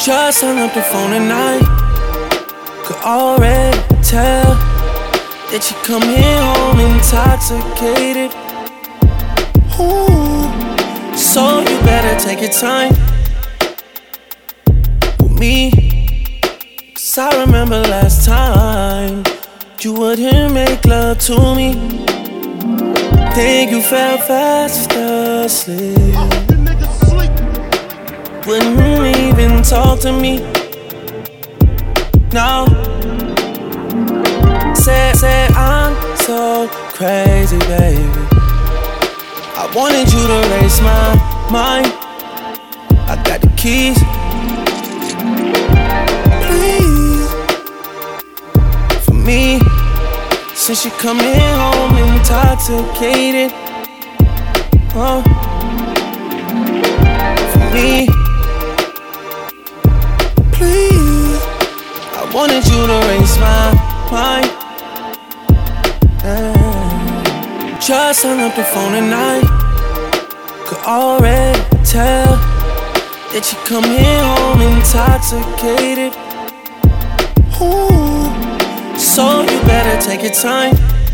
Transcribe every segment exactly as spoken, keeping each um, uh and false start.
Just hung up the phone and I could already tell that you come here home intoxicated. Ooh, so you better take your time with me, 'cause I remember last time you wouldn't make love to me, then you fell fast asleep. Wouldn't even talk to me. No. Say, say I'm so crazy, baby. I wanted you to raise my mind. I got the keys. Please, for me, since you coming home intoxicated. Oh, for me. Please, I wanted you to raise my mind. uh, Just hung up the phone and I could already tell that you come here home intoxicated. Ooh, so you better take your time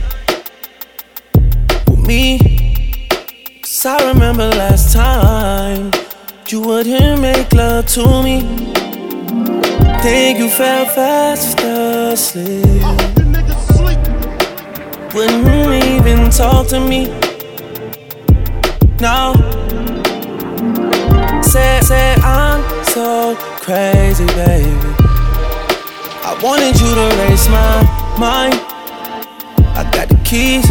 with me, 'cause I remember last time you wouldn't make love to me, then you fell fast asleep. Wouldn't even talk to me. No. Say, say I'm so crazy, baby. I wanted you to raise my mind. I got the keys.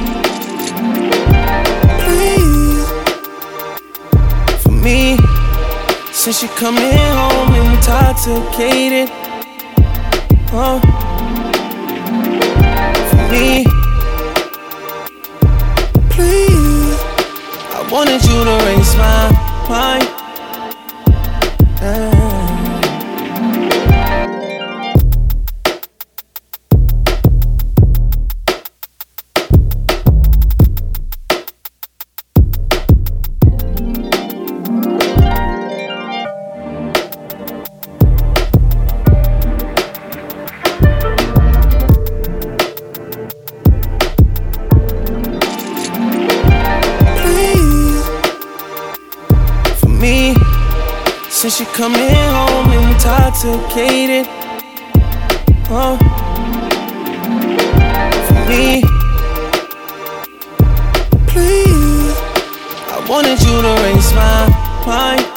Please, for me, since you coming home intoxicated. Oh, for me. Please, I wanted you to raise my mind. uh. Since you coming home intoxicated. Oh, for me. Please, I wanted you to raise my mind.